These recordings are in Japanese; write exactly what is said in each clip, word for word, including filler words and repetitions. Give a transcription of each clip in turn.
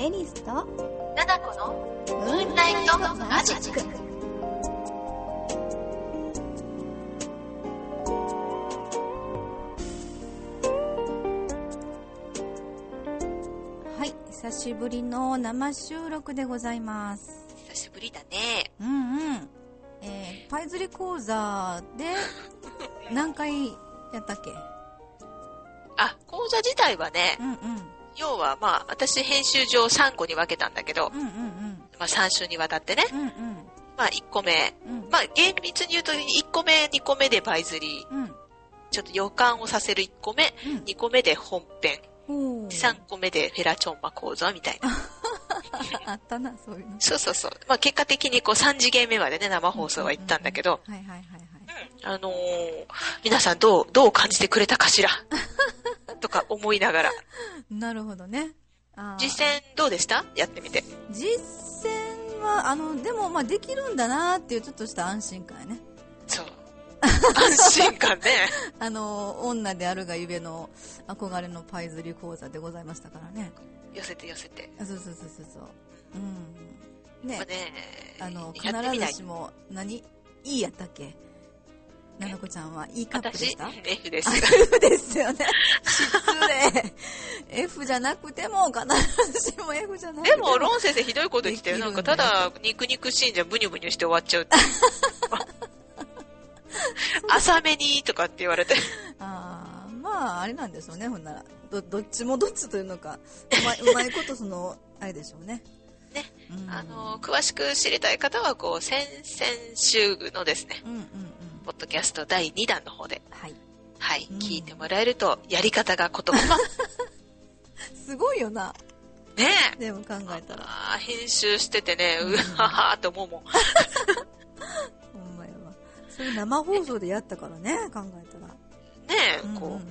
エリスとナナコのムーンライトマジック。 はい、久しぶりの生収録でございます。 久しぶりだね。 うんうん。えー、パイ釣り講座で何回やったっけ？ あ、講座自体はね、 うんうん。 要はまあ私編集上さんこに分けたんだけど、 うんうんうん。 まあさん週にわたってね、 うんうん。 まあいっこめ、 うん、 まあ厳密に言うといっこめ、にこめでパイ釣り、 うん、 ちょっと予感をさせるいっこめ、 うん、 にこめで本編、 おさんこめでフェラチョンマ講座みたいな。 あったな、そういうの。 そうそうそう。まあ結果的にこうさん次元目までね、生放送は行ったんだけど、 はいはいはいはい。 あのー、皆さんどう、どう感じてくれたかしらとか思いながら。 なるほどね。あ、 実践どうでした？やってみて。 実践は、あの、でもまあできるんだなっていうちょっとした安心感やね。 そう。安心感ね。 あの、女であるがゆえの憧れのパイ釣り講座でございましたからね。 寄せて寄せて。 そうそうそうそうそう。うん。ね。 まあね、 あの、 やってみない必ずしも、何いいやったっけ？ななこちゃんはいいカップでした？ 私、F です。 F ですよね。失礼。F じゃなくても、必ずしも F じゃなくても。 でも、ロン先生ひどいこと言ってたよ。なんか、ただ、肉肉しいんじゃブニュブニュして終わっちゃうって。浅めにとかって言われて。 ああ、まあ、あれなんでしょうね、ほんなら。ど、どっちもどっちというのか、うまい、うまいことその、あれでしょうね。 ね。 うん、 あの、詳しく知りたい方は、こう、先々週のですね、 うんうんうん。 ポッドキャストだいにだんの方で、 はい。 はい、 うん、 聞いてもらえると、やり方がこと細かすごいよな。 ねえ。 でも考えたら。 ああ、編集しててね、うわはーって思うもん。 ほんまやわ。それ生放送でやったからね、考えたら。 ねえ、こう、うんうんうん、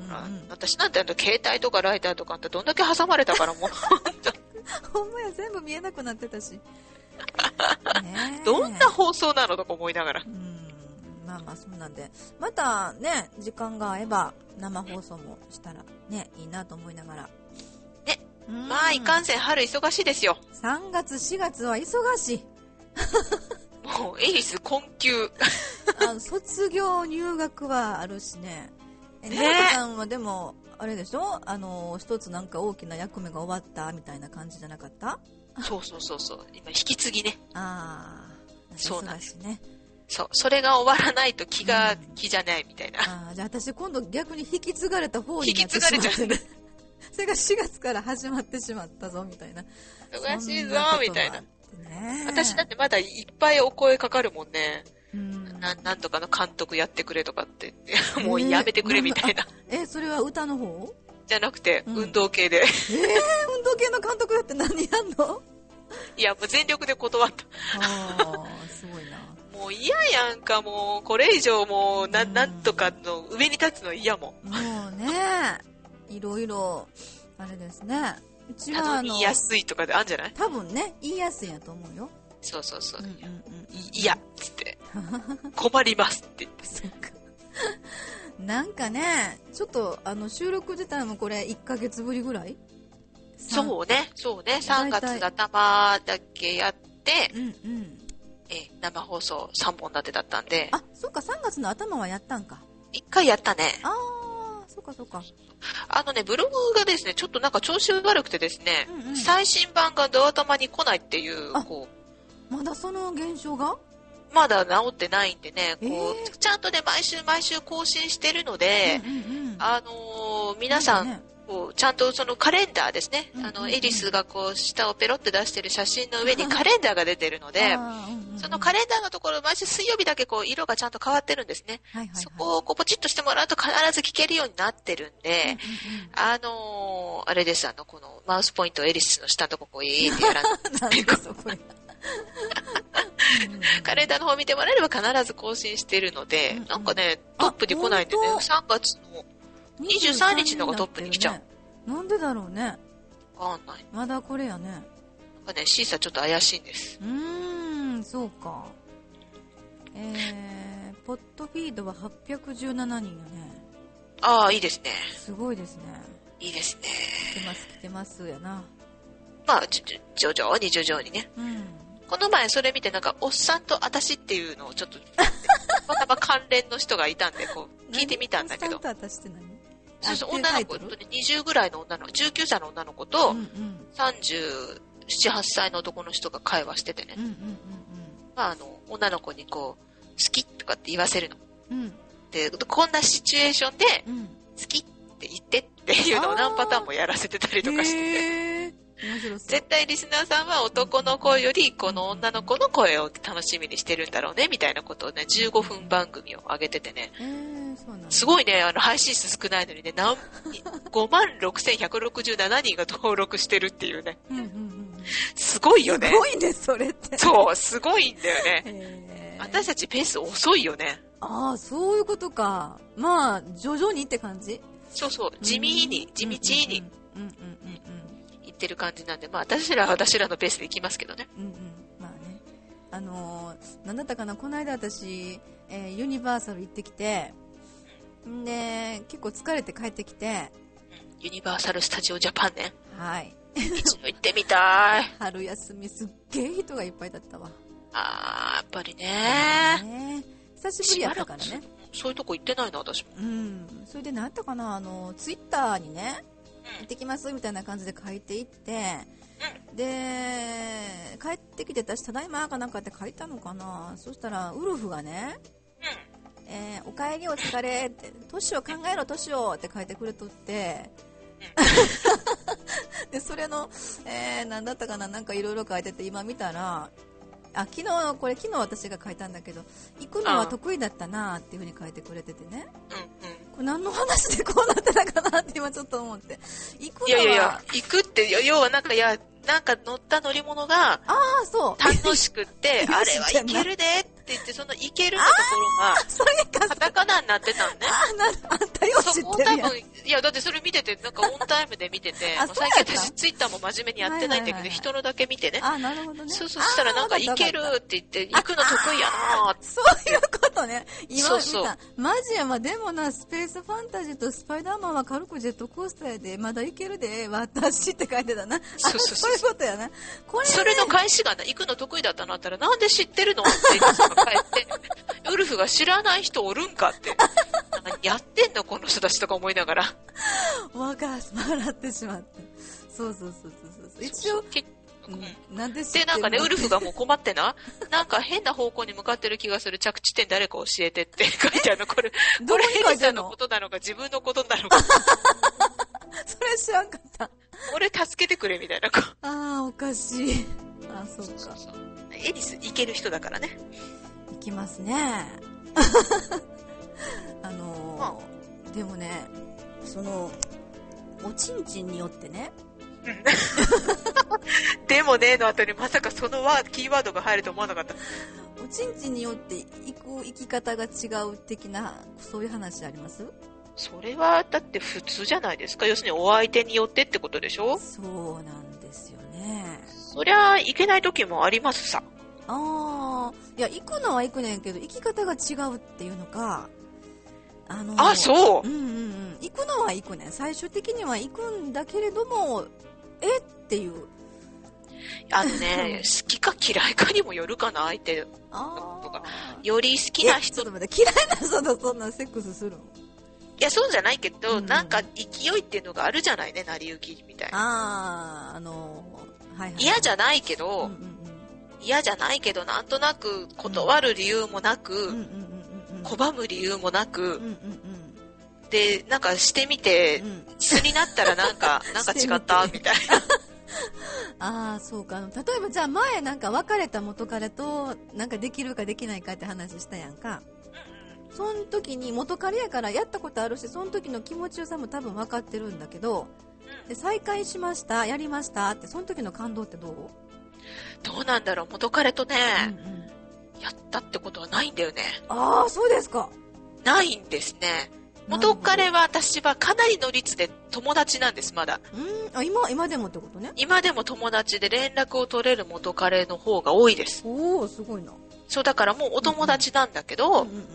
私なんてあの携帯とかライターとかってどんだけ挟まれたからもう。 ほんまや、全部見えなくなってたし。 ね、どんな放送なのとか思いながら。 うん、まあまあそうなんで、またね、時間が合えば生放送もしたらね、いいなと思いながら。 ね、まあいかんせん春忙しいですよ。 さんがつしがつは忙しい。 もうエリス困窮。 あの卒業入学はあるしね。え、ね、ななこさんはでもあれでしょ、あの一つなんか大きな役目が終わったみたいな感じじゃなかった？ そうそうそうそう、今引き継ぎね。 ああ、 そうなんですね。 そう、それが終わらないと気が、うん、気じゃないみたいな。 ああ、じゃあ私今度逆に引き継がれた方になってしまって、ね、引き継がれちゃう。それがしがつから始まってしまったぞみたいな。 忙しいぞみたいな。 ね、 私だってまだいっぱいお声かかるもんね。 うん、 な, なんとかの監督やってくれとかってもうやめてくれみたいな。 えー、えー、それは歌の方じゃなくて、うん、運動系で。 えー、運動系の監督だって何やんの？ いやもう全力で断った。 あー、すごいな。 もう嫌やんか、もうこれ以上もう な, なんとかの上に立つの嫌もん。 もうね、いろいろあれですね。うちは頼みやすいとかであるんじゃない？ 多分ね、言いやすいやと思うよ。 そうそうそう。 うんうんうん、 いやっつって困りますって言って。 そうか。なんかね、ちょっとあの収録自体もこれいっかげつぶりぐらい？ そうね、そうね。さんがつ頭だけやって、 うんうん、 え生放送さんぼん立てだったんで。 あ、そうか、さんがつの頭はやったんか。 いっかいやったね。 ああ、そうかそうか。 あのね、ブログがですね、ちょっとなんか調子悪くてですね、 うんうん、 最新版がドア玉に来ないっていう、こう。まだその現象が？ まだ治ってないんでね、こう、 えー、 ちゃんとね、毎週毎週更新してるので、 うんうんうん、 あのー、皆さん、ね、こうちゃんとそのカレンダーですね、うんうんうん、あの、エリスがこう、下をペロって出してる写真の上にカレンダーが出てるので、うんうん、そのカレンダーのところ、毎週水曜日だけこう、色がちゃんと変わってるんですね。はいはいはい、そこをこうポチッとしてもらうと必ず聞けるようになってるんで、うんうんうん、あのー、あれです、あの、このマウスポイントをエリスの下のとここう、えーってやらないと。カレンダーの方見てもらえれば必ず更新してるので、うんうん、なんかね、トップに来ないんでね、さんがつのにじゅうさんにちのがトップに来ちゃう。ね、 なんでだろうね。 わかんない。 まだこれやね。 なんかね、シーサーちょっと怪しいんです。 うーん、そうか。えー、ポッドフィードははっぴゃくじゅうななにんよね。 ああ、いいですね。 すごいですね。 いいですね。 来てます、来てますやな。 まあ、徐々に徐々にね。うん、この前それ見てなんか、おっさんと私っていうのをちょっと、たまたま関連の人がいたんで、こう、聞いてみたんだけど。おっさんと私って何？そうそう、女の子とね、にじゅうぐらいの女の子、じゅうきゅうさいの女の子と、うんうん、さんじゅうなな、はっさいの男の人が会話しててね。うんうんうんうん、まあ、あの、女の子にこう、好きとかって言わせるの。うん、で、こんなシチュエーションで、うん、好きって言ってっていうのを何パターンもやらせてたりとかしてて。絶対リスナーさんは男の声よりこの女の子の声を楽しみにしてるんだろうねみたいなことをね、じゅうごふん番組を上げててね、えー、そうなんだ。すごいね、あの配信数少ないのにね、何ごまんろくせんひゃくろくじゅうななにんが登録してるっていうね、うんうんうん、すごいよね。 すごいね、それって。 そう、すごいんだよね。えー、私たちペース遅いよね。 ああ、そういうことか。まあ徐々にって感じ。 そうそう、地味に、地道に。うんうんうんうん言ってる感じなんで、まあ私らは私らのペースで行きますけどね。うんうん。 まあね。あのー、なんだったかな、この間私、えー、ユニバーサル行ってきて、んで、結構疲れて帰ってきて、 うん、ユニバーサル・スタジオ・ジャパンね。 はい。 一度行ってみたい。 春休みすっげえ人がいっぱいだったわ。 あー、やっぱりね。 ね久しぶりやったからね。 そういうとこ行ってないな、私も。 うん。それで何やったかな、あの、ツイッターにね、行ってきますみたいな感じで書いていって、うん、で帰ってきて私ただいまかなんかって書いたのかな。そしたらウルフがね、うんえー、おかえりお疲れって年を考えろ年をって書いてくれとって、うん、でそれの、えー、何だったかな、なんかいろいろ書いてて今見たら、あ昨日これ昨日私が書いたんだけど、行くのは得意だったなっていう風に書いてくれててね、うんうん、これ何の話でこうなってたかなって今ちょっと思って、行くのは、いやいやいや、 行くって要はなんか、いやなんか乗った乗り物が楽しくってあれはいけるでって言って、そのいけるのところがカタカナになってたんね。 あなあんたよう知ってるやん。 多分いやだってそれ見ててなんかオンタイムで見てて最近私ツイッターも真面目にやってないんだけど、はいはいはい、人のだけ見てね。 あなるほどね。 そうそうしたらなんかいけるって言って行くの得意やなーって。 そういうことね。今見た。そうそうマジや、まあ、でもなスペースファンタジーとスパイダーマンは軽くジェットコースターやでまだいけるで私って書いてたな。そうそうそうそういうことやな。 これ、ね、それの返しがな、行くの得意だったなったらなんで知ってるのって言って帰ってウルフが知らない人おるんかってやってんのこの人たちとか思いながらわか笑ってしまって、そうそうそうそうそう一応うん、なんででなんかねウルフがもう困ってななんか変な方向に向かってる気がする、着地点誰か教えてって書いてあるの。これこれヘリさんのことなのか自分のことなのかそれ知らんかった。 俺助けてくれみたいな。 あーおかしい。あそうか。そうそうそうエリス行ける人だからね。 行きますねあのーうん、でもねそのおちんちんによってねでもねの後にまさかそのワーキーワードが入ると思わなかった。 おちんちんによって行く生き方が違う的なそういう話あります？ それはだって普通じゃないですか。要するにお相手によってってことでしょ。 そうなんですよね。 そりゃ行けない時もありますさ。 ああいや行くのは行くねんけど生き方が違うっていうのか、 あのあそう、 うんうんうん、行くのは行くねん、最終的には行くんだけれどもえっていうあのね好きか嫌いかにもよるかな相手のとか。より好きな人、 ちょっと待って嫌いな人とそんなセックスするの？ いやそうじゃないけど、うん、なんか勢いっていうのがあるじゃないね、成り行きみたいな。 あああのー、はいはい、 嫌じゃないけど、うんうんうん、嫌じゃないけどなんとなく断る理由もなく、うんうんうんうん、拒む理由もなく、うんうんうん、でなんかしてみて、うん、素になったらなんかなんか違ったみたいなああそうか。例えばじゃあ前なんか別れた元彼となんかできるかできないかって話したやんか。その時に元彼やからやったことあるし、その時の気持ちよさも多分分かってるんだけど、で再会しましたやりましたってその時の感動ってどう？ どうなんだろう。元彼とね、うんうん、やったってことはないんだよね。 ああそうですか。 ないんですね。元彼は私はかなりの率で友達なんです。まだうんあ 今, 今でもってことね。 今でも友達で連絡を取れる元彼の方が多いです。 おおすごいな。 そうだからもうお友達なんだけど、うんうんうん、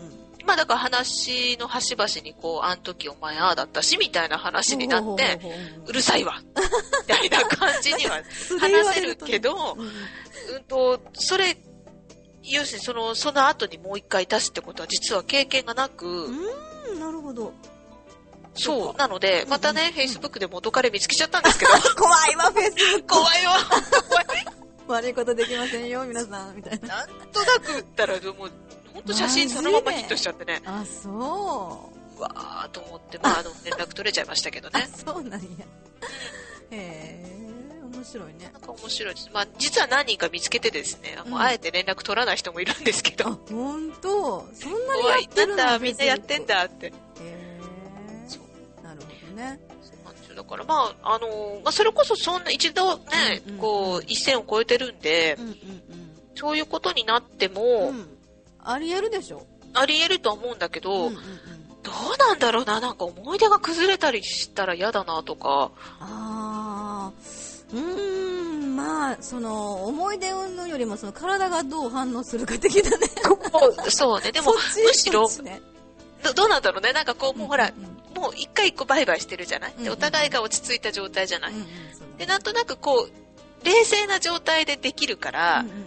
まあだから話の端々にこう、あん時お前ああだったし、みたいな話になって、うるさいわみたいな感じには話せるけど、うん、うんと、それ、要するにその、その後にもう一回出すってことは実は経験がなく、 うーん、なるほど。 そう。なので、またね、フェイスブックで元彼見つけちゃったんですけど。 怖いわ、フェイスブック。 怖いわ。怖い。 悪いことできませんよ、皆さん、みたいな。 なんとなく打ったら、もう、ほんと写真そのままヒットしちゃってね。 あ、そう。 うわーと思って、まあ、あの、連絡取れちゃいましたけどね。 あ、そうなんや。へー、面白いね。 なんか面白いです。まあ、実は何人か見つけてですね、もうあえて連絡取らない人もいるんですけど。 あ、ほんとそんなにやってるんだ。 なんだ、みんなやってんだって。 へー。そう。なるほどね。 だからまあ、あのー、まあ、それこそそんな一度ね、うんうんうん、こう、一線を越えてるんで、うんうんうん、そういうことになっても、うん、 あり得るでしょ。 あり得ると思うんだけど、うんうんうん、どうなんだろうな、なんか思い出が崩れたりしたら嫌だなとか。 あー、うーん、まあ、その、思い出云々よりも、その体がどう反応するか的だね。 そうね、でも、むしろ、ね、ど, どうなんだろうね、なんかこう、もうほら、うんうん、もう一回一個バイバイしてるじゃない、でお互いが落ち着いた状態じゃない、うんうん、でなんとなくこう冷静な状態でできるから、うんうんうん、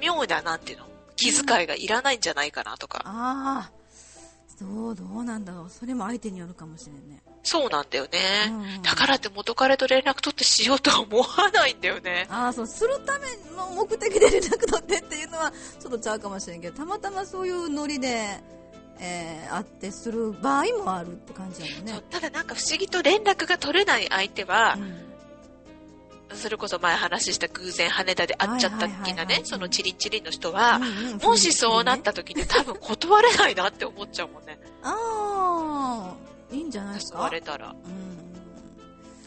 妙ななんていうの気遣いがいらないんじゃないかなとか、うん、 ああそうどうなんだろう、それも相手によるかもしれんね。 そうなんだよね、うんうん、だからって元彼と連絡取ってしようとは思わないんだよね。 ああそうするための目的で連絡取ってっていうのはちょっとちゃうかもしれんけど、たまたまそういうノリでえー、あってする場合もあるって感じなのね。そうただなんか不思議と連絡が取れない相手は、うん、それこそ前話した偶然羽田で会っちゃった的なね、そのチリンチリンの人は、うんうん、もしそうなった時に多分断れないなって思っちゃうもんね。 ああいいんじゃないですか。 誘われたら、うん、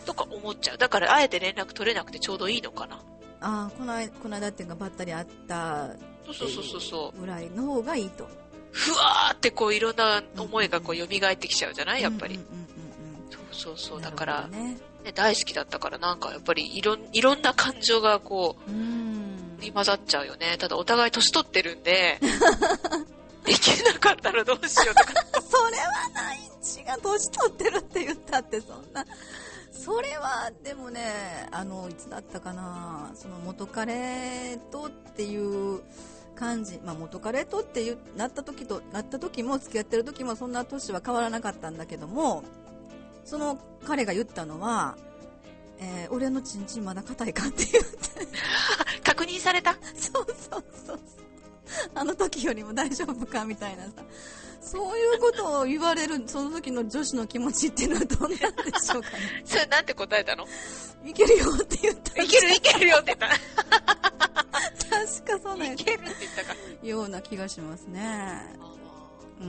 とか思っちゃう。だからあえて連絡取れなくてちょうどいいのかな。 ああこのこの間っていうかばったり会ったそうそうそうそうぐらいの方がいいと。 ふわーってこういろんな思いがこう蘇ってきちゃうじゃないやっぱり、うんうんうんうん、そうそうそうだから、ねね、大好きだったからなんかやっぱりいろん、いろんな感情がこう振り混ざっちゃうよね。ただお互い年取ってるんでできなかったらどうしようとかそれはないんちが年取ってるって言ったってそんなそれはでもねあのいつだったかな、その元彼とっていう感じ、まあ、元彼とっていうなった時となった時も付き合ってる時もそんな年は変わらなかったんだけども、その彼が言ったのは、えー、俺のチンチンまだ硬いかって言って確認された。 そうそうそうあの時よりも大丈夫かみたいなさ、そういうことを言われるその時の女子の気持ちっていうのはどんなんでしょうかね。 それなんて答えたの？ いけるよって言った。 いけるいけるよって言った確かそうなんや。 いけるって言ったかような気がしますね。うん。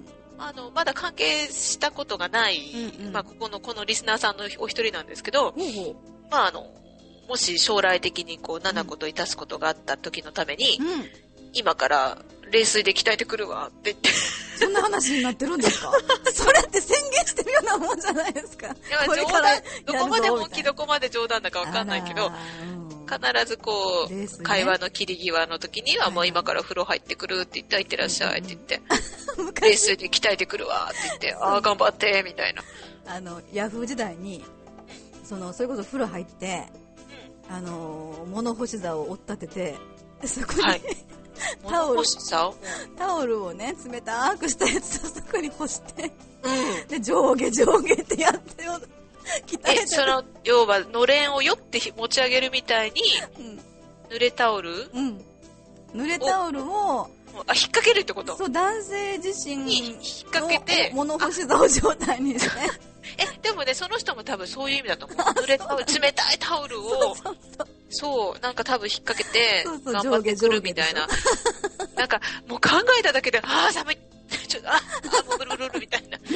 あのまだ関係したことがない、うんうん、まあここのこのリスナーさんのお一人なんですけど、うんうん、まああのもし将来的にこう七子といたすことがあった時のために、うん、今から冷水で鍛えてくるわって言ってそんな話になってるんですかそれって宣言してるようなもんじゃないですか。いや冗談どこまで本気どこまで冗談だか分かんないけど、必ずこう、ね、会話の切り際の時にはもう今から風呂入ってくるって言って、いってらっしゃいって言って、冷水で鍛えてくるわって言って、ああ頑張ってみたいな。 あのヤフー時代にそのそれこそ風呂入って、うん、あの物干し座を追っ立ててそこに、はい、タオルタオルをね冷たくしたやつをそこに干して、うん、で上下上下ってやってよえその要はのれんをよって持ち上げるみたいに、うん、濡れタオル、うん、 濡れタオルをあ引っ掛けるってこと？ そう男性自身に引っ掛けて物干し竿状態にしてえでもねその人も多分そういう意味だと思う。濡れタオル冷たいタオルをそうそうそうそうなんか多分引っ掛けて頑張ってくるみたいななんかもう考えただけでああ寒いちょっとああもうブルブルブルみたいな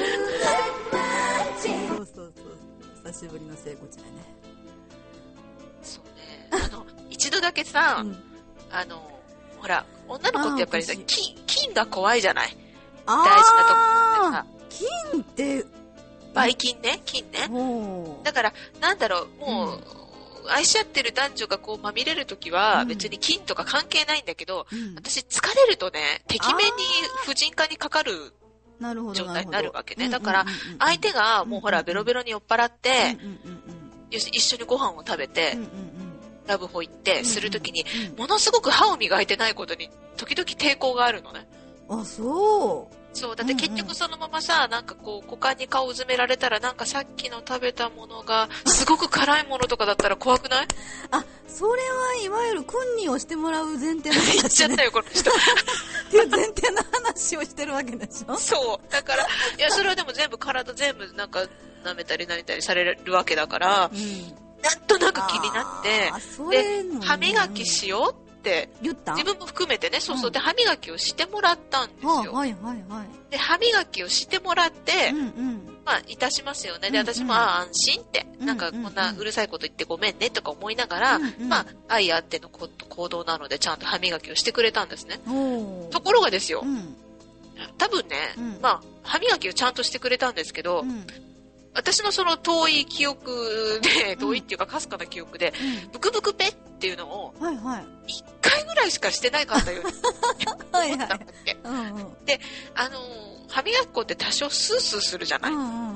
そうそうそう久しぶりの聖子ちゃんね。 そうねあの一度だけさ、うん、あのほら女の子ってやっぱりさ金金が怖いじゃない。大事なところってさ金ってばい菌ね金ねだからなんだろうもう、 愛し合ってる男女がこうまみれるときは、別に金とか関係ないんだけど、うん、私疲れるとね、てきめに婦人科にかかる状態になるわけね。だから、相手がもうほら、ベロベロに酔っ払って、よし、一緒にご飯を食べて、うんうんうん、ラブホ行ってするときに、うんうん、ものすごく歯を磨いてないことに時々抵抗があるのね。 あ、そう。 そう、だって結局そのままさ、うんうん、なんかこう、股間に顔を埋められたら、なんかさっきの食べたものが、すごく辛いものとかだったら怖くない？ あ、それはいわゆる訓練をしてもらう前提の話、ね。 言っちゃったよ、この人。 っていう前提の話をしてるわけでしょ？ そう。だから、いや、それはでも全部体全部なんか舐めたり何たりされるわけだから、うん、なんとなく気になって、で、歯磨きしようって言った？ 自分も含めてね、そうそう、うん、で、歯磨きをしてもらったんですよ。 はいはいはい。 で、歯磨きをしてもらって、うんうん、まあ、いたしますよね。で、私も、うんうん、ああ、安心って、なんかこんなうるさいこと言ってごめんねとか思いながら、うんうん、まあ、愛あっての行動なので、ちゃんと歯磨きをしてくれたんですね。ところがですよ、うん、多分ね、うん、まあ、歯磨きをちゃんとしてくれたんですけど、うん、私のその遠い記憶で、遠いっていうかかすかな記憶で、うん、ブクブクペっていうのを、はいはい。いっかいぐらいしかしてないかったように思ったんだっけ。はいはい、うんうん、で、あのー、歯磨き粉って多少スースーするじゃない、うんうんうんうん、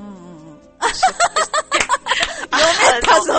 読めたぞ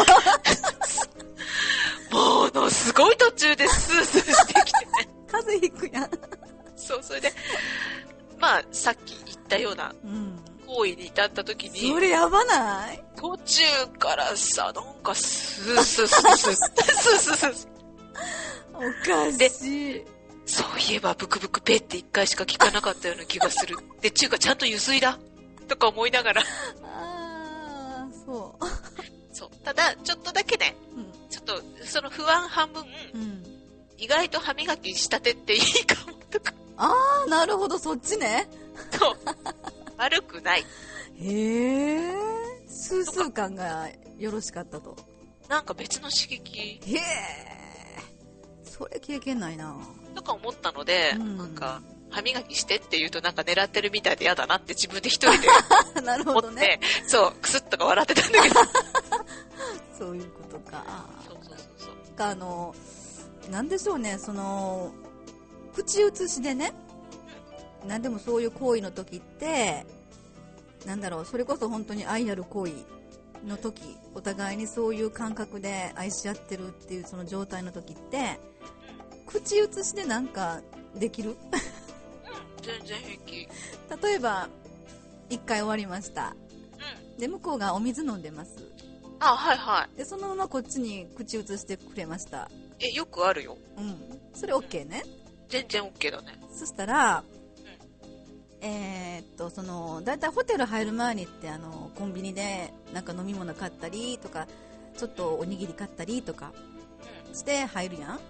ものすごい途中でスースーしてきてね。 風邪ひくやん。 そう、それで、まあ、さっき言ったような、うん行為に至った時にそれやばない？ 途中からさ、なんかスースースースースースースースーおかしい。 そういえばブクブクペって一回しか聞かなかったような気がする。で、中華ちゃんとゆすいだとか思いながらあー、そうそう。ただちょっとだけね、うん、ちょっとその不安半分、うん、意外と歯磨きしたてっていいかもとか。 あー、なるほど、そっちね。 そう悪くない。 へえ。スースー感がよろしかったと。 なんか別の刺激。 へえ。それ経験ないな。 とか思ったので、うん、なんか歯磨きしてって言うとなんか狙ってるみたいで嫌だなって自分で一人でなるほどね。 そうクスッとか笑ってたんだけど。 そういうことか。 そうそうそうそう。 あのなんでしょうね、その口移しでね。何でもそういう行為の時ってなんだろう、それこそ本当に愛ある行為の時、お互いにそういう感覚で愛し合ってるっていうその状態の時って口移しでなんかできる？うん全然平気。 例えばいっかい終わりました、うん、で向こうがお水飲んでます。 あ、はいはい。 でそのままこっちに口移してくれました。 え、よくあるよ。 うん、それ OK ね、 うん、全然 OK だね。 そしたらえー、っとそのだいたいホテル入る前にってあのコンビニでなんか飲み物買ったりとかちょっとおにぎり買ったりとかして入るやん、うん、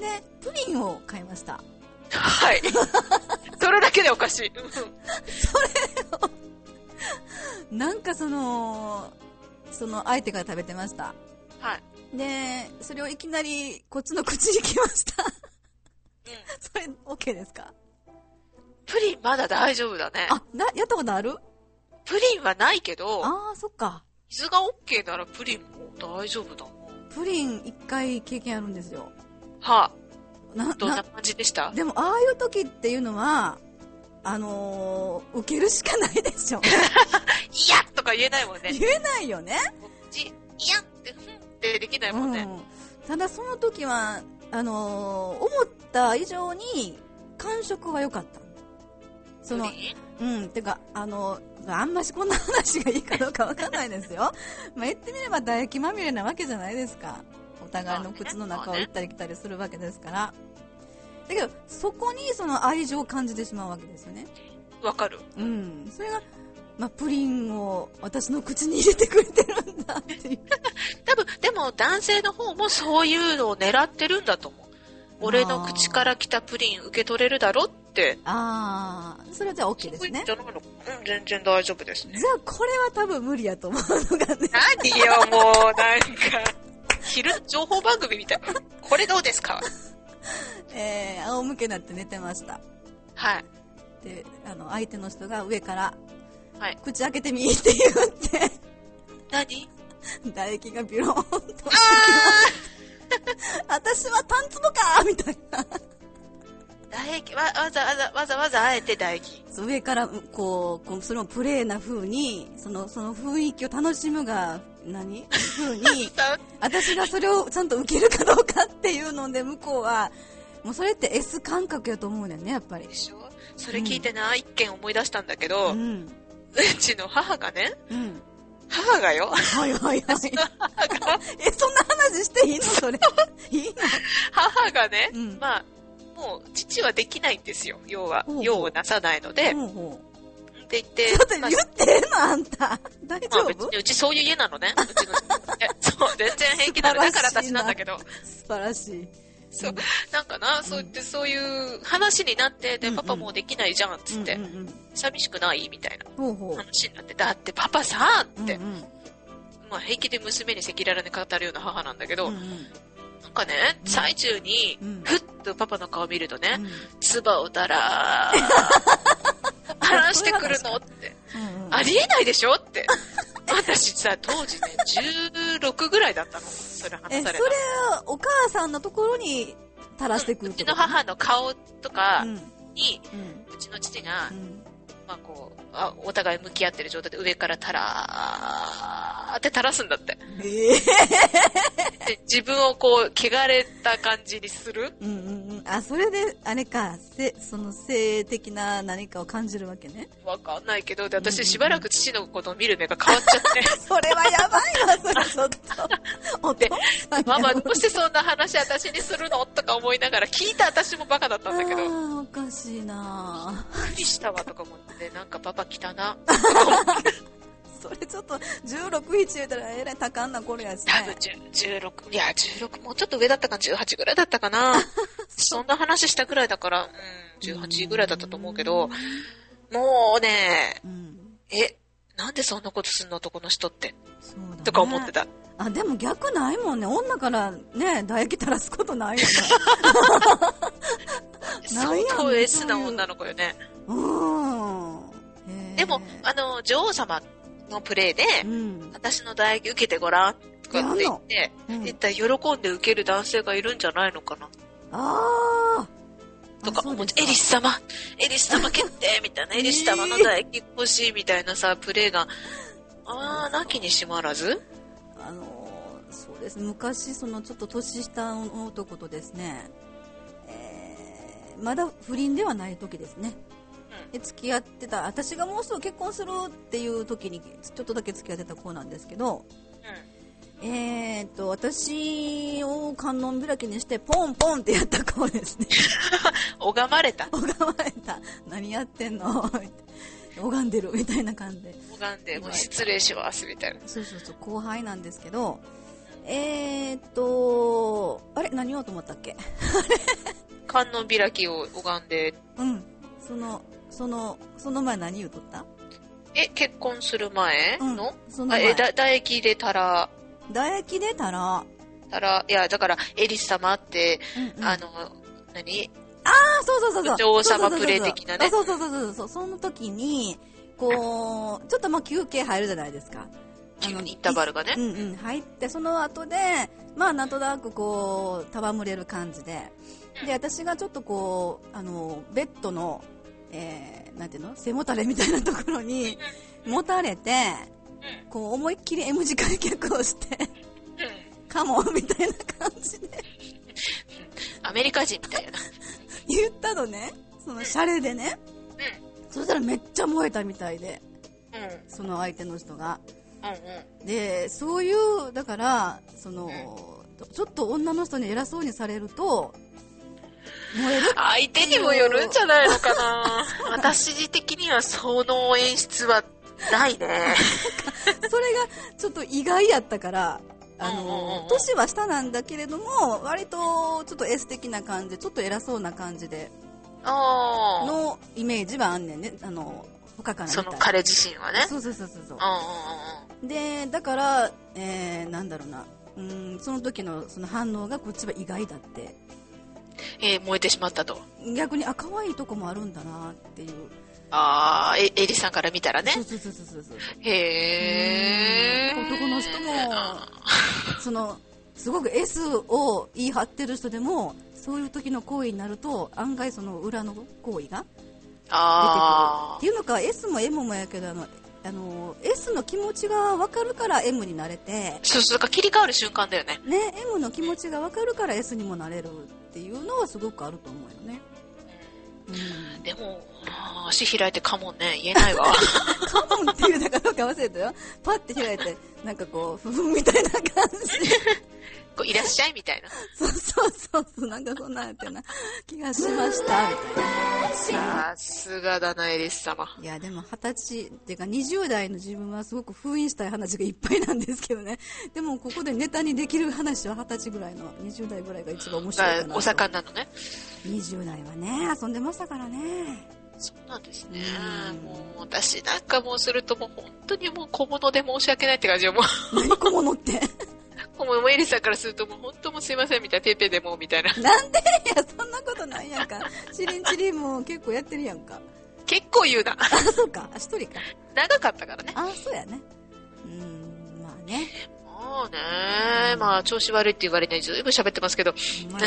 でプリンを買いました。 はいそれだけでおかしいそれをなんかそのその相手が食べてました。 はい。 でそれをいきなりこっちの口に来ましたうん、それ OK ですか？ プリンまだ大丈夫だね。 あ、な、やったことある？ プリンはないけど。 ああ、そっか。 水が OK ならプリンも大丈夫だ。 プリン一回経験あるんですよ。 はあ。な、どんな感じでした？ でも、ああいう時っていうのは、あのー、受けるしかないでしょ。 いやとか言えないもんね。 言えないよね。 いやって、ふんってできないもんね。 うん、ただその時は、あのー、思った以上に感触は良かった。そのうんてかあのあんましこんな話がいいかどうかわかんないですよまあ言ってみれば唾液まみれなわけじゃないですか。お互いの靴の中を行ったり来たりするわけですから。だけどそこにその愛情を感じてしまうわけですよね。 わかる。 うん。それがまあ、プリンを私の口に入れてくれてるんだっていう多分でも男性の方もそういうのを狙ってるんだと思う。俺の口から来たプリン受け取れるだろって。 ああ、それはじゃあ OK ですね。 うん、全然大丈夫ですね。 じゃあこれは多分無理やと思うのがね。 何よもうなんか昼情報番組みたい。これどうですか？ えー、仰向けになって寝てました。 はい。 で、あの相手の人が上から、 はい、 口開けてみって言って。 何？ 唾液がビローンと落ちてきます。私はタンツボかみたいな。 唾液、わ、わざわざ、わざわざあえて唾液。 上から、こう、こうそのプレーな風に、その、その雰囲気を楽しむが、何風に、私がそれをちゃんと受けるかどうかっていうので、向こうは、もうそれって S 感覚やと思うねんね、やっぱり。 でしょ？それ聞いてな、うん、一件思い出したんだけど、うん、うちの母がね、うん、母がよ。 はいはいはい。母がえ、そんな話していいのそれ。いいの？ 母がね、うん、まあ、もう父はできないんですよ。要は、用をなさないので。ほうほうって言って。 ちょっと言ってんのあんた。大丈夫？まあ、別にうちそういう家なのね。うちのそう、全然平気なの。だから私なんだけど。 素晴らしい。 そう、なんかな、そう言ってそういう話になって、で、パパもうできないじゃん、つって、寂しくないみたいな話になって、だってパパさ、って、まあ平気で娘に赤裸々に語るような母なんだけど、なんかね、最中に、ふっとパパの顔見るとね、唾をだらー話してくるのって、ありえないでしょって。私さ、当時ね、じゅうろくぐらいだったの。それ話された。 え、それ、お母さんのところに垂らしてくるってこと、 うん、うちの母の顔とかに、うん、うちの父が、うん、まあこうあ、お互い向き合ってる状態で上からたらーって垂らすんだって。えー、で自分をこう、汚れた感じにする。 うんうんうん。あ、それで、あれか、せその性的な何かを感じるわけね。 わかんないけど、で私しばらく父のことを見る目が変わっちゃって。 それはやばいわ、それちょっと。おで、ママどうしてそんな話私にするのとか思いながら聞いた私もバカだったんだけど。 あー、おかしいなぁ。びっくりしたわとか思って、なんかパパ来たな。 それちょっとじゅうろく、なな言うたらえらい多感な頃やしね。 多分じゅうろく、いやじゅうろくもうちょっと上だったかな、じゅうはちぐらいだったかな。そんな話したぐらいだから、うん、じゅうはちぐらいだったと思うけど、もうね、うん、え、なんでそんなことすんの男の人って。そうだね、とか思ってた。 あ、でも逆ないもんね。女からね、唾液垂らすことないよね。 相当 S な女の子よね。うん。でも、あの、女王様のプレイで、うん、私の唾液受けてごらんとかって言って、うん、絶対喜んで受ける男性がいるんじゃないのかな。ああ。とか思って、エリス様、エリス様決定みたいな、エリス様の唾液欲しいみたいなさ、プレイが、ああ、なきにしもあらず。 あのー、そうです。昔、そのちょっと年下の男とですね、えー、まだ不倫ではない時ですね。で付き合ってた、私がもうすぐ結婚するっていう時にちょっとだけ付き合ってた子なんですけど、うん、えーっと私を観音開きにしてポンポンってやった子ですね。 拝まれた拝まれた。何やってんの拝んでるみたいな感じで拝んで、もう失礼しますみたいな。 そうそうそう、後輩なんですけど、えーっとあれ何言おうと思ったっけ。 観音開きを拝んで、 うん、そのその、その前何言うとった？ え、結婚する前の、うん、その前。あ、え、だ、唾液でたら。 唾液でたら。 たら、いや、だから、エリス様って、うんうん、あの、何？ ああ、そうそうそうそう。 女王様プレイ的なね。 そうそうそうそうそう。その時に、こう、ちょっとまあ休憩入るじゃないですか。 あの、インターバルがね。 うんうん、入って、その後で、まあ、なんとなくこう、戯れる感じで。で、私がちょっとこう、あの、ベッドの、えー、なんていうの背もたれみたいなところにもたれて、こう思いっきり M 字開脚をして、カモンみたいな感じでアメリカ人みたいな言ったのね、そのシャレでね、うん、そしたらめっちゃ燃えたみたいで、うん、その相手の人が、うんうん、でそういうだからその、うん、ちょっと女の人に偉そうにされると燃える。 相手にもよるんじゃないのかな。私的にはその演出はないね。 それがちょっと意外やったから、あの年は下なんだけれども割とちょっと S 的な感じ、ちょっと偉そうな感じでのイメージはあんねんね。あの他から見たらその彼自身はね。 そうそうそうそう。でだから、えー、なんだろうな、うん、その時のその反応がこっちは意外だって。 えー、燃えてしまったと。 逆にあ可愛いとこもあるんだなっていう。 ああ、えエリさんから見たらね。 そうそうそうそうそう。 へえ。 男の人もそのすごく S を言い張ってる人でもそういう時の行為になると案外その裏の行為が出てくるっていうのか S も M もやけどあのあの S の気持ちが分かるから M になれてそうそうだから切り替わる瞬間だよね。 ね M の気持ちが分かるから S にもなれるっていうのはすごくあると思うよね。 うん、でも足開いてカモンね言えないわカモンっていうだかどうか忘れたよ。パッて開いてなんかこうふふんみたいな感じこういらっしゃいみたいなそうそうそうそうなんかそんなやってな気がしましたみたいさな。 すがだなエリス様。 いやでもはたちっていうかにじゅう代の自分はすごく封印したい話がいっぱいなんですけどね。でもここでネタにできる話ははたちぐらいのにじゅう代ぐらいが一番面白いかなと。 お盛んなのね。 にじゅう代はね遊んでましたからね。 そうなんですね。もう私なんかもうするともう本当にもう小物で申し訳ないって感じよもう。 何小物って？ もうエリさんからするともう本当もうすいませんみたいなペーペーでもみたいな。 なんでいやそんなことないやんか。チリンチリンも結構やってるやんか。 結構言うな。 あそうか一人か。 長かったからね。 あそうやね。うんまあね。 もうね、まあ調子悪いって言われないずいぶん喋ってますけど。ま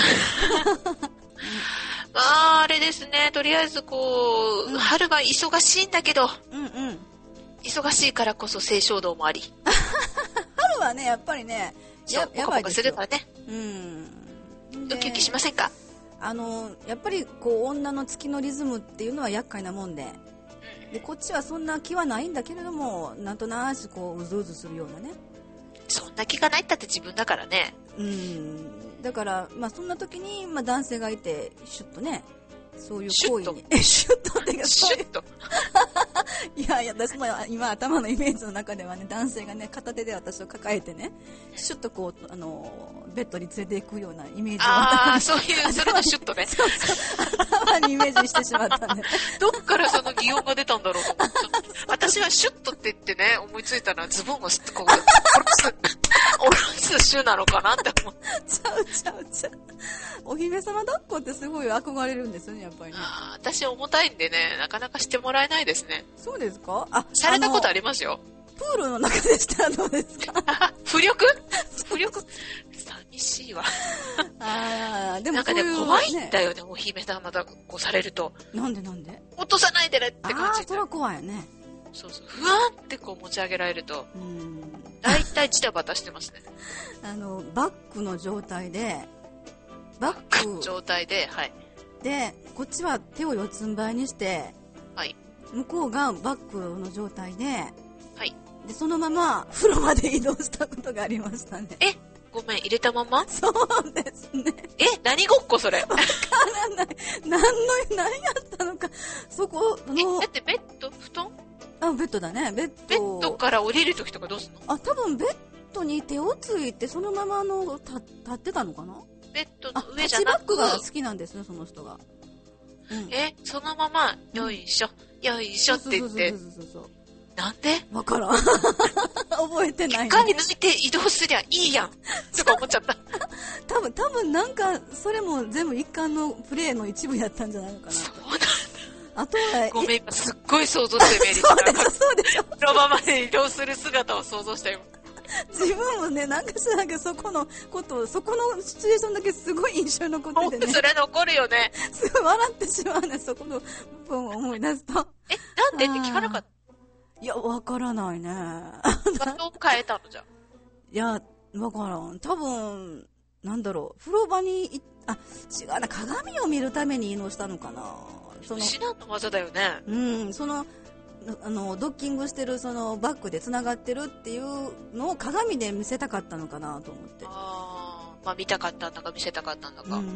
ああれですねとりあえずこう、うん、春は忙しいんだけど、 うんうん、 忙しいからこそ性衝動もあり。 春はねやっぱりねやポカポカするからね。 うんドキドキしませんか？ あのやっぱりこう女の月のリズムっていうのは厄介なもんで、うん、でこっちはそんな気はないんだけれどもなんとなくこううずうずするようなね。 そんな気がないったって自分だからね。 うんだから、まあ、そんな時に、まあ、男性がいてシュッとねそういう行為にシュッとってかシュッといやいや私も今頭のイメージの中ではね男性がね片手で私を抱えてねシュッとこうあのベッドに連れていくようなイメージをああそういうそれのシュッとねそうそう頭にイメージしてしまったんでどっからその擬音が出たんだろうと思って私はシュッとって言ってね思いついたのはズボンをこう下ろす下ろすシュなのかなって思ってちゃうちゃうちゃうお姫様抱っこってすごい憧れるんですよねやっぱりね。 あ私重たいんでねなかなかしてもらえないですね。 そうですか？あされたことありますよ。 プールの中でしたらどうですか？ 浮力浮力寂しいわあでもなんかね怖いんだよねお姫様抱っこされると。 なんでなんで落とさないでねって感じで。 あそれは怖いよね。 そうそうふわんってこう持ち上げられるとだいたいジタバタしてますねあのバックの状態でバックの状態ではいでこっちは手を四つん這いにしてはい向こうがバックの状態ではいでそのまま風呂まで移動したことがありましたね。 えごめん入れたまま？ そうですね。 え何ごっこそれ？わからない何の何やったのかそこのえだってベッド布団？ あベッドだねベッド。 ベッドから降りるときとかどうするの？ あ多分ベッドに手をついてそのままの立ってたのかな。 ベッドの上じゃなくタッチバックが好きなんですねその人が、 うん、えそのままよいしょ、うん、よいしょって言ってなんでわからん覚えてない、ね、 一回抜いて移動すりゃいいやんとか思っちゃった多分多分なんかそれも全部一貫のプレーの一部やったんじゃないのかな。 そうなんだ。 あとはごめん今すっごい想像してメリーそうでしょそうでしょそのままで移動する姿を想像したよ。 自分もねなんか知らんけどそこのことそこのシチュエーションだけすごい印象に残っててねそれ残るよね。 すごい笑ってしまうねそこの部分を思い出すと。 えなんでって聞かなかった？ いやわからないね。 場所を変えたのじゃ。 いやわからん多分なんだろう風呂場にあ違うな鏡を見るために移動したのかな。 その至難の技だよね。 うんそのあのドッキングしてるそのバッグでつながってるっていうのを鏡で見せたかったのかなと思って。 あまあ見たかったんだか見せたかったんだか。 うんうんうん。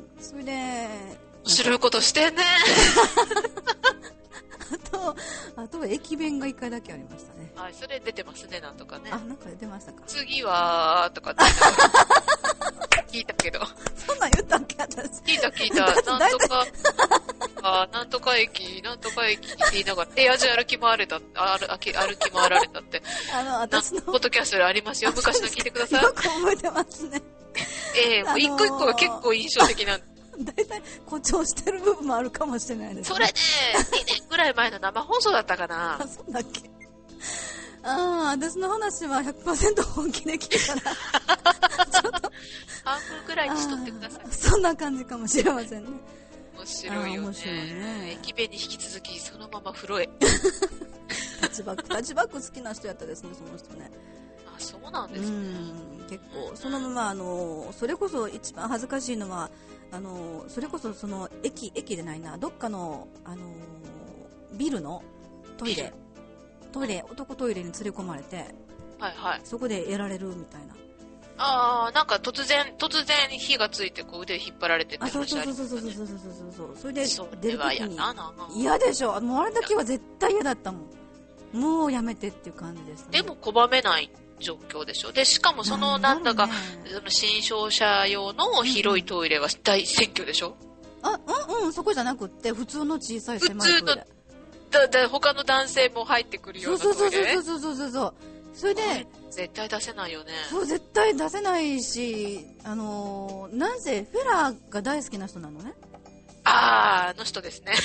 それで面白いことしてんねあとあとは駅弁がいっかいだけありましたね。 はいそれ出てますねなんとかね。 あなんか出ましたか。 次はとかって聞いたけど。 そんなん言ったっけ私。 聞いた聞いた。なんとかあなんとか駅なんとか駅って言いながらエアジ歩き回れた歩き歩き回られたってあの私のポッドキャストでありますよ昔の聞いてください。 よく覚えてますね。 ええー、もう一個一個が結構印象的なんで。 だいたい誇張してる部分もあるかもしれないですね。 それねにねんぐらい前の生放送だったかな。 あそうだっけ。 ああ、私の話は ひゃくパーセント 本気で聞いたら、ちょっと。 半分くらいにしとってください。 そんな感じかもしれませんね。 面白いよね。面白いね。駅弁に引き続き、そのまま風呂へ。 タッチバック、タッチバック好きな人やったですね、その人ね。 あ、そうなんですね。 うん、結構、そのまま、あの、それこそ一番恥ずかしいのは、あの、それこそその駅、駅でないな、どっかの、あの、ビルのトイレ、トイレ、男トイレに連れ込まれて、 はいはい。 そこでやられるみたいな。 ああ、なんか突然、突然火がついてこう腕引っ張られてって話ありますよね。 そうそうそうそうそうそうそう。それで出るときに嫌でしょ。もうあれだけは絶対嫌だったもん。もうやめてっていう感じでした、ね。 でも拒めない状況でしょ。で、しかもそのなんだか、ね、その新商者用の広いトイレは大占拠でしょ。 うん、あ、うんうん、そこじゃなくって普通の小さい狭いトイレ。普通のだだ他の男性も入ってくるようなトイレ。 そうそうそうそうそうそうそう。それで絶対出せないよね。 そう絶対出せないし、あのー、なぜフェラーが大好きな人なのね。 あー、あの人ですね。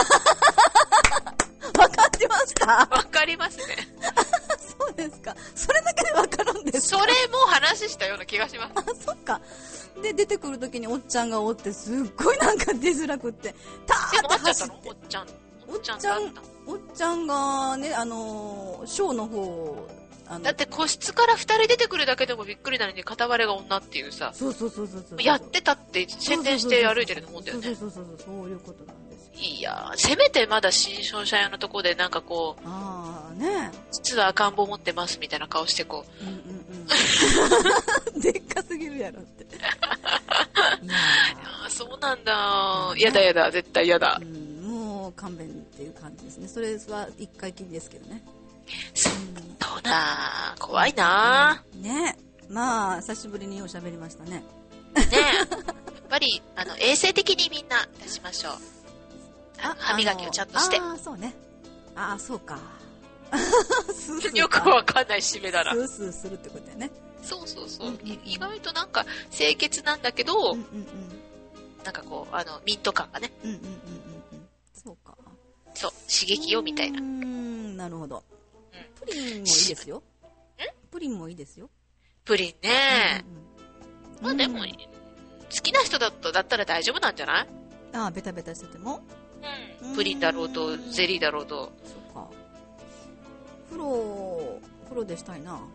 わかってました。 わかりますね。 そうですか。それだけでわかるんですか。 それも話したような気がします。 あ、そっか。で出てくるときにおっちゃんがおってすっごいなんか出づらくってターって走って。 おっちゃん。 おっちゃんおっちゃんがね、あのー、ショーの方だって個室からふたり出てくるだけでもびっくりなのに片割れが女っていうさ。 そうそうそうそうそう。 やってたって宣伝して歩いてるのもんだよね。 そうそうそうそう、そういうことなんですよ。 いやー、せめてまだ新商社用のとこでなんかこう、 あーね、 実は赤ん坊持ってますみたいな顔してこう。 うんうんうん。でっかすぎるやろって。いやー、そうなんだ。やだやだ、絶対やだ。 うん、もう勘弁っていう感じですね。それは一回きりですけどね。 そうだ、怖いな、 うん、ね。まあ久しぶりにおしゃべりましたね。 ねやっぱりあの衛生的にみんな出しましょう。あ、歯磨きをちゃんとして。 ああ、そうね。ああ、そうか。 スースーよくわかんない締めだな。 スースーするってことだよね。 そうそうそう、うんうんうん、意外となんか清潔なんだけど、うんうんうん、なんかこうあのミント感がね。 うんうんうんうん。そうか。 そう、刺激よみたいな。 うーん、なるほど。プリンもいいですよ。ん？プリンもいいですよ。 プリンね、うんうん、まあでも、うん、好きな人だとだったら大丈夫なんじゃない？ ああ、ベタベタしてても、 うん、プリンだろうとゼリーだろうと。 そうか。風呂風呂でしたいな。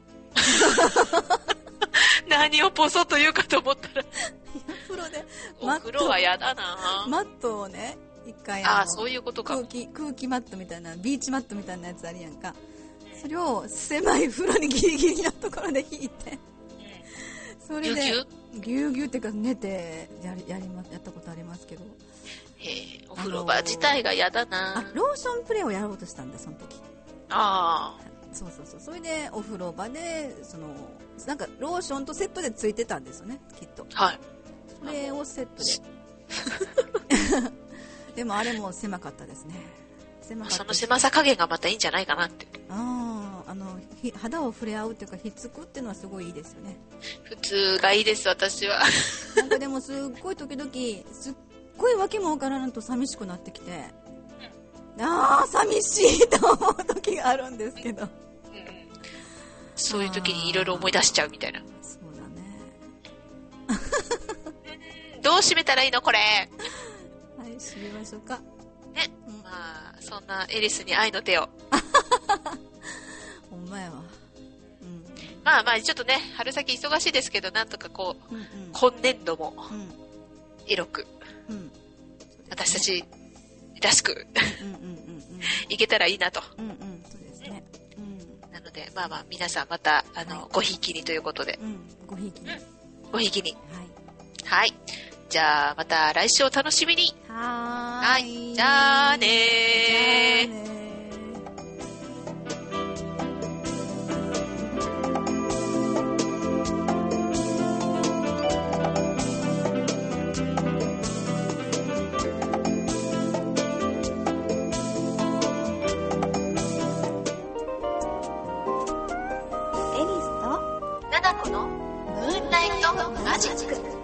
何をポソッと言うかと思ったら風呂でお風呂はやだな。 マットをね、一回ああ、そういうことか。 空気空気マットみたいな、ビーチマットみたいなやつあるやんか。それを狭い風呂にギリギリのところで引いて、それでぎゅうぎゅうっていうか寝てやりやりまやったことありますけど。 へえ、お風呂場自体がやだな。 あ、ローションプレイをやろうとしたんだその時。 ああ。 そうそうそう。それでお風呂場でそのなんかローションとセットでついてたんですよね、きっと。 はい。 それをセットで。でもあれも狭かったですね。狭かった。 その狭さ加減がまたいいんじゃないかなって。 ああ、あの肌を触れ合うっていうかひっつくっていうのはすごいいいですよね。 普通がいいです私は。 なんかでもすっごい時々すっごいわけもわからんと寂しくなってきて、うん、ああ寂しいと思う時があるんですけど、うんうん、 そういう時にいろいろ思い出しちゃうみたいな。 そうだね。 どう締めたらいいのこれ。 はい、締めましょうかね、うん、まあそんなエリスに愛の手を。 ほんまやわ、うん、 まあまあちょっとね春先忙しいですけどなんとかこう、うんうん、今年度も広く、うん、私たちらしくいけたらいいなと、うんうん、そうですね、うん、なのでまあまあ皆さんまたあの、はい、ごひいきにということで、 うん、ごひいきに、うん、 ごひいきに、はい、はい、じゃあまた来週お楽しみに。 はーい、 はい、じゃあねー。 じゃあねー。 ナナコのムーンライトマジック。